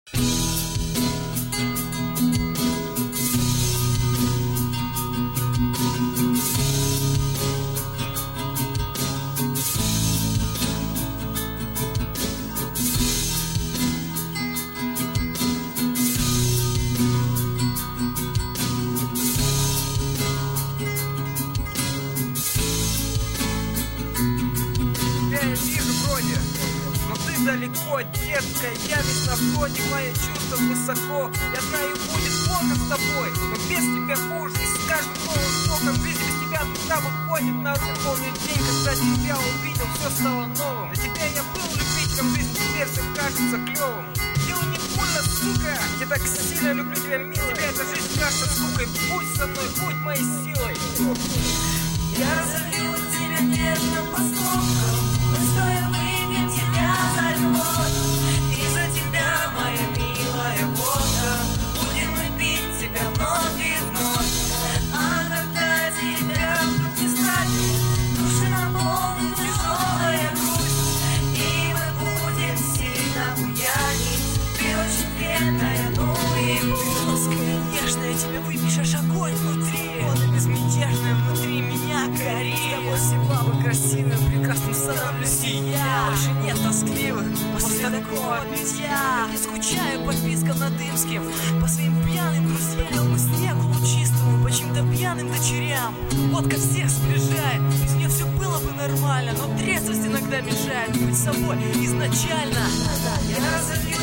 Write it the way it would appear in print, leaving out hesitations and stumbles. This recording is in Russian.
Далеко, детка, я весь на входе, мои чувства высоко. Я знаю, будет плохо с тобой, но без тебя хуже. И с каждым новым вздохом жизнь без тебя душа выходит наружу. Помню день, когда тебя увидел, все стало новым. Для тебя я был любителем, жизнь теперь все кажется клевым. Дело не больно, сука, я так сильно люблю тебя, милая. Тебя эта жизнь кажется скукой, будь со мной, будь моей силой. Я разолью тебя нежным поступком, мы стоя выпьем тебя за любовь. И за тебя, моя милая водка, будем мы пить тебя вновь и вновь. А когда тебя вдруг не станет, души наполнит тяжелая грусть, и мы будем сильно буянить. Ты очень бедная, ну и пусть. Конечно, тебя выпьешь, аж огонь внутри. Вот и безмятежная внутри меня горит. С тобой все бабы красивые, прекрасным становлюсь и я. Больше нет тоскливых после такого битья. Не скучаю по впискам надымским, по своим пьяным друзьям. Белому снегу лучистому, по чьим-то пьяным дочерям. Водка всех сближает, без нее все было бы нормально, но трезвость иногда мешает быть собой изначально. Я разолью